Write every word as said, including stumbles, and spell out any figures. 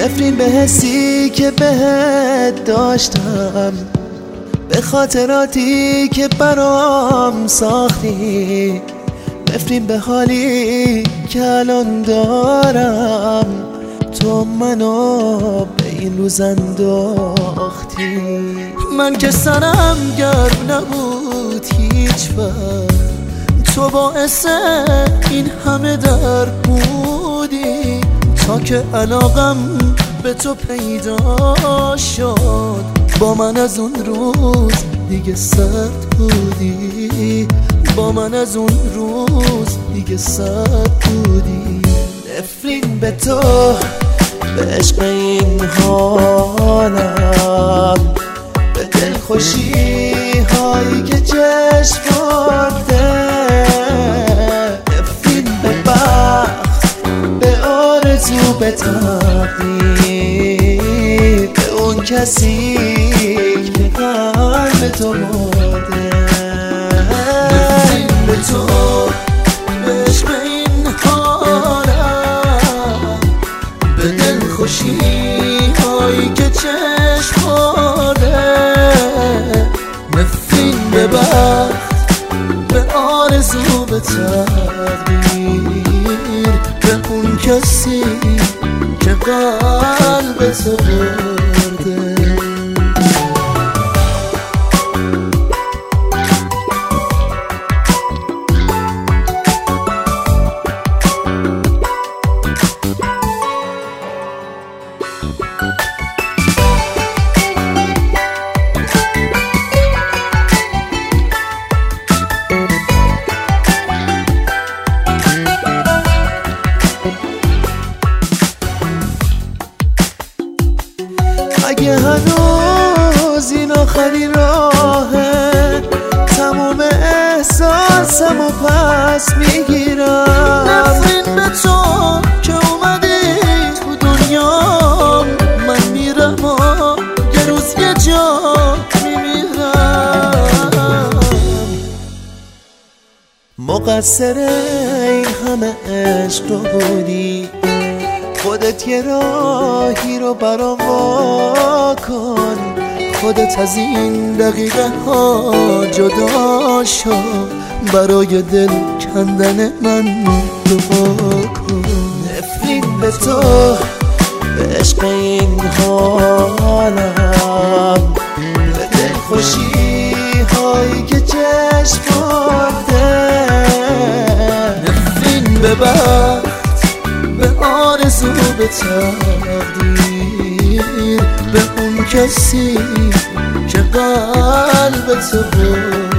نفرین به حسی که بهت داشتم، به خاطراتی که برام ساختی، نفرین به حالی که الان دارم. تو منو به این روز انداختی. من که سرم گرم نبود هیچ وقت، تو باعث این همه درد بودی. تا که علاقم به تو پیدا شد، با من از اون روز دیگه سرد بودی. با من از اون روز دیگه سرد بودی. نفرین به تو، به عشق این حالم، به دلخوشی هایی که چشم برده. نفرین به بخت، به آرزو، به تقدیر، به اون کسی که قلب تو مرده. نفرین به تو، به عشق این حالم، به دلخوشی هایی که چشم برده. نفرین به بخت، به آرزو، به تقدیر، به اون کسی که قلب تو برده. اگه هنوز این آخرین راهه، تموم احساسمو پس میگیرم. نفرین به تو که اومدی تو دنیا، من میرم و یه روز یه جا میمیرم. مقصر این همه عشق رو بودی، خودت یه راهی رو برام وا کن. خودت از این دقیقه ها جدا شو، برای دل کندن من دعا کن. نفرین به تو، به عشق این حالم، به دلخوشی هایی که چشم برده. نفرین به بخت، به آرزو، به تقدیر، به اون کسی که قلب تو برده.